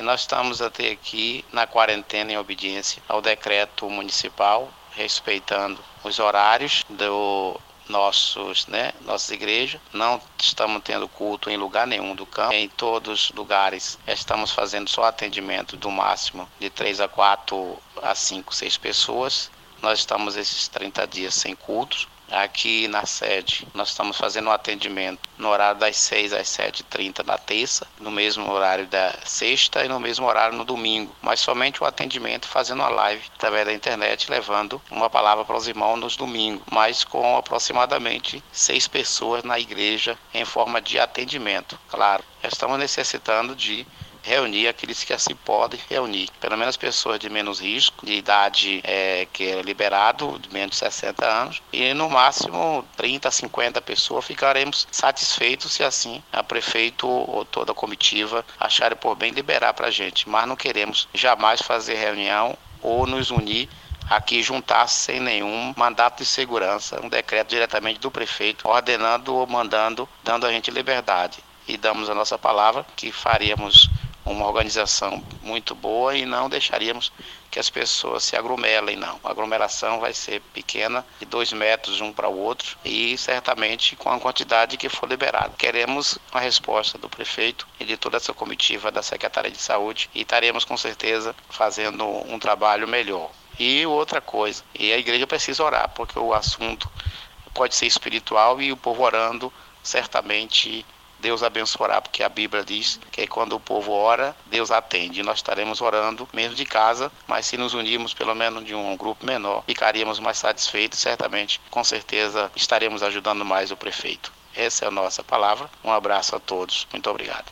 nós estamos até aqui na quarentena em obediência ao decreto municipal, respeitando os horários nossas igrejas. Não estamos tendo culto em lugar nenhum do campo. Em todos os lugares estamos fazendo só atendimento do máximo de 3 a 4 a 5, 6 pessoas. Nós estamos esses 30 dias sem cultos. Aqui na sede, nós estamos fazendo um atendimento no horário das 6 às 7h30 na terça, no mesmo horário da sexta e no mesmo horário no domingo, mas somente o atendimento fazendo uma live através da internet, levando uma palavra para os irmãos nos domingos, mas com aproximadamente 6 pessoas na igreja em forma de atendimento. Claro, estamos necessitando de reunir aqueles que assim podem reunir, pelo menos pessoas de menos risco, de idade que é liberado, de menos de 60 anos, e no máximo 30 a 50 pessoas. Ficaremos satisfeitos se assim a prefeito ou toda a comitiva acharem por bem liberar para a gente, mas não queremos jamais fazer reunião ou nos unir aqui, juntar sem nenhum mandato de segurança, um decreto diretamente do prefeito, ordenando ou mandando, dando a gente liberdade. E damos a nossa palavra que faríamos uma organização muito boa e não deixaríamos que as pessoas se aglomerem, não. A aglomeração vai ser pequena, de 2 metros um para o outro, e certamente com a quantidade que for liberada. Queremos a resposta do prefeito e de toda essa comitiva da Secretaria de Saúde, e estaremos com certeza fazendo um trabalho melhor. E outra coisa, e a igreja precisa orar, porque o assunto pode ser espiritual e o povo orando, certamente Deus abençoará, porque a Bíblia diz que quando o povo ora, Deus atende. E nós estaremos orando mesmo de casa, mas se nos unirmos pelo menos de um grupo menor, ficaríamos mais satisfeitos, certamente, com certeza, estaremos ajudando mais o prefeito. Essa é a nossa palavra. Um abraço a todos. Muito obrigado.